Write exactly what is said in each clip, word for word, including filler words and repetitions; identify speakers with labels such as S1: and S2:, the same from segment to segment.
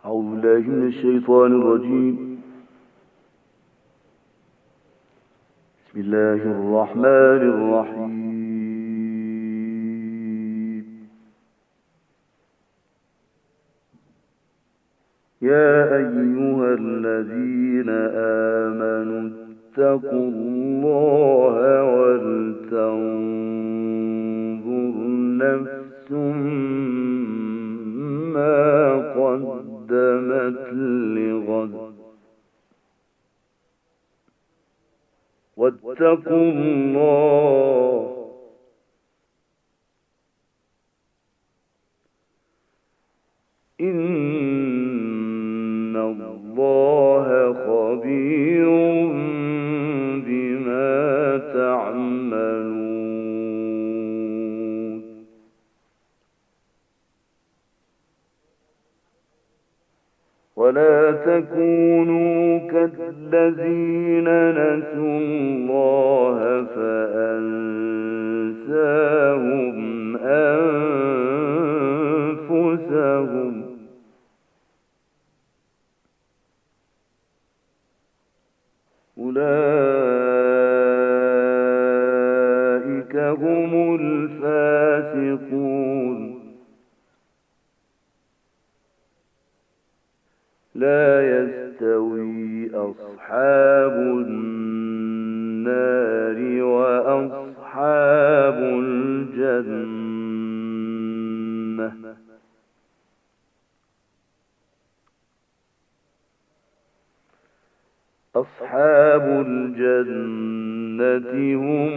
S1: أعوذ بالله من الشيطان الرجيم. بسم الله الرحمن الرحيم. يا أيها الذين آمنوا اتقوا الله ولتنظر نفس ما قدمت لغد واتقوا الله إن الله خبير بما تعملون. ولا تكونوا كالذين نسوا الله فأنساهم أنفسهم أولئك هم الفاسقون. لا يستوي أصحاب النار وأصحاب الجنة أصحاب الجنة هم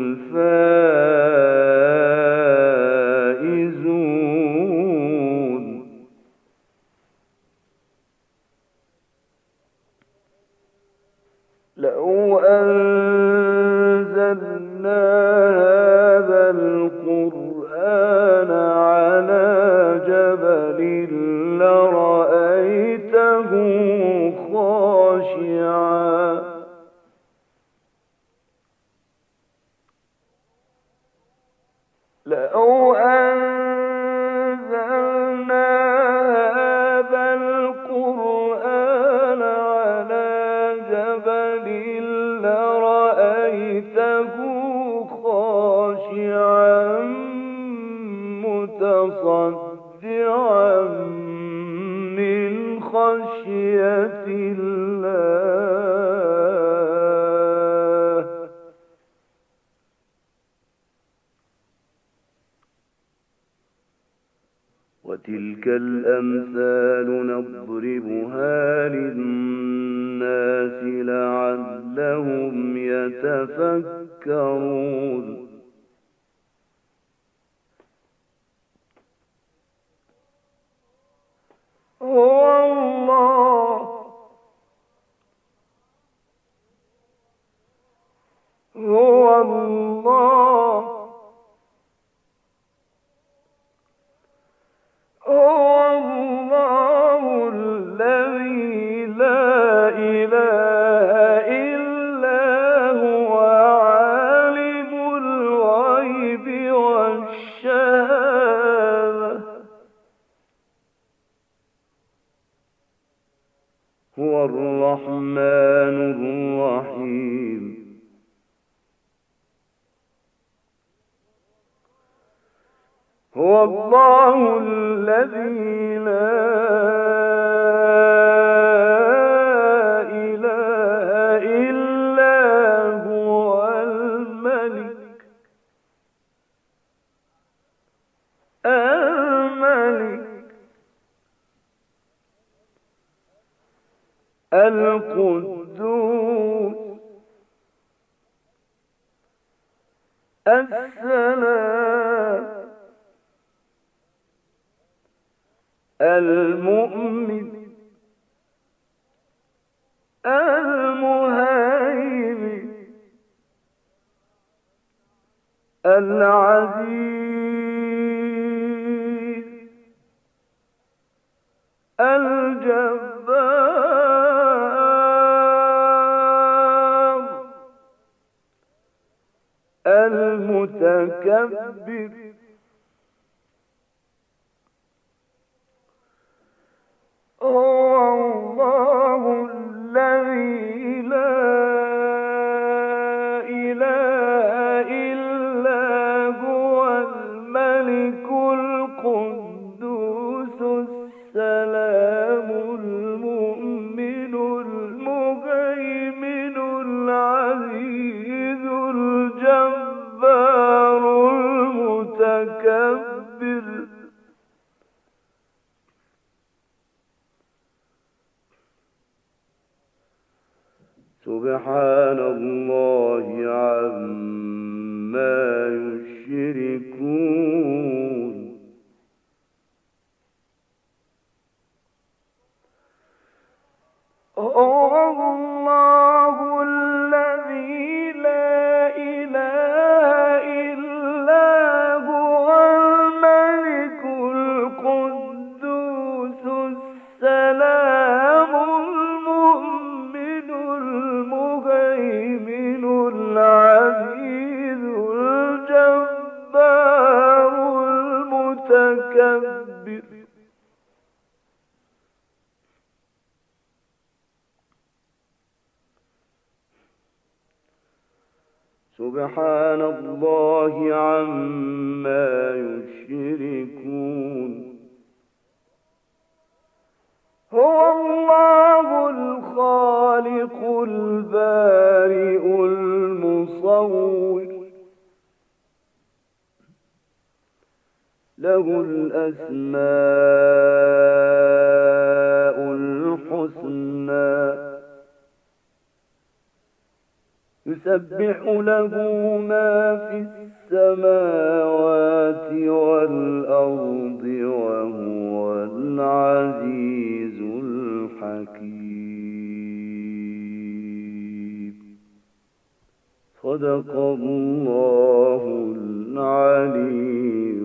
S1: الفائزون. لو أنزلنا هذا القرآن على جبل لرأيته خاشعا لو أنزلنا هذا القرآن على جبل لرأيته خاشعا متصدعا من خشية الله. وتلك الأمثال نضربها للناس لعلهم يتفكرون. هو الله هو الله هو الله الذي لا إله إلا هو عالم الغيب والشهادة هو الرحمن الرحيم. هو الله الذي لا إله إلا هو الملك الملك القدوس السلام المؤمن المهيمن العزيز الجبار المتكبر هو السلام المؤمن المهيمن العزيز الجبار المتكبر. سبحان الله عما يشركون. هو الله الذي لا إله إلا هو الملك القدوس السلام المؤمن المهيمن العزيز الجبار المتكبر. سبحان الله عما يشركون. هو الله الخالق البارئ المصور له الأسماء الحسنى يسبح له ما في السماوات والأرض وهو العزيز الحكيم. صدق الله العلي